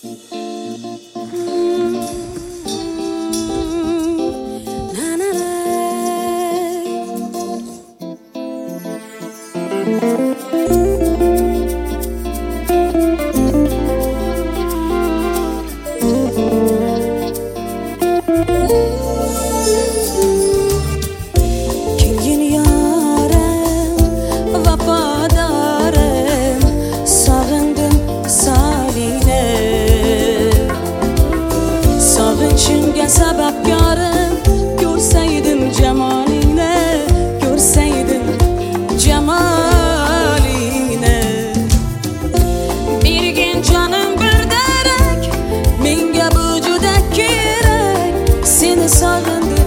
Sabahkarım görseydim cemalini, görseydim cemalini. Bir gün canım bir derek, menga vücuda kerek, seni sağındı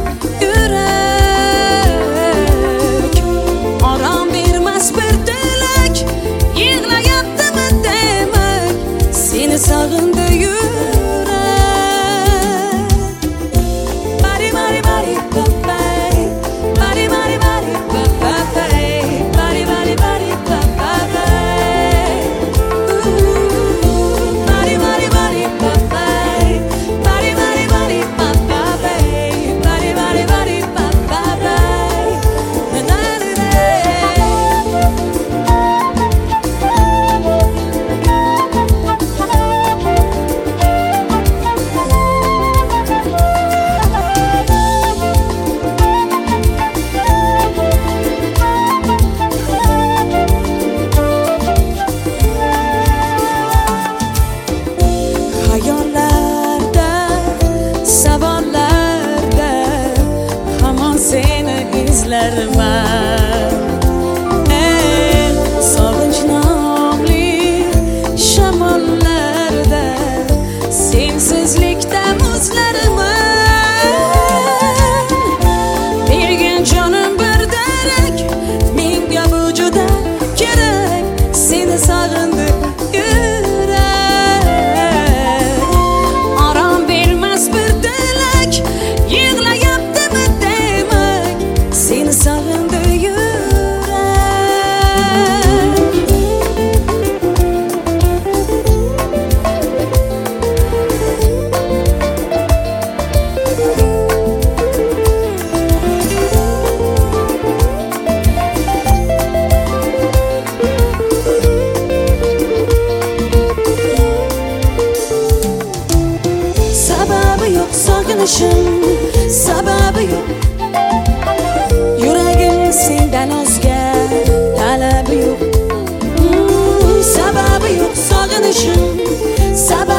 yürek. Aram vermez bir dilek, yığlayaptı mı demek, seni sağındı yürek. Sog'inch nomli shamollarda sensizlikda muzlarman. Bir gün canım bir derek, menga bu juda kerak, seni sog'indi yurek. Aram bermas bir dilek, yig'layaptimi demak, seni sog'indi yurek. Sababi yo'q sog'inishim, sababi yo'q. Yuragim sendan o'zga talabi yo'q. Sababi yo'q sog'inishim, sababi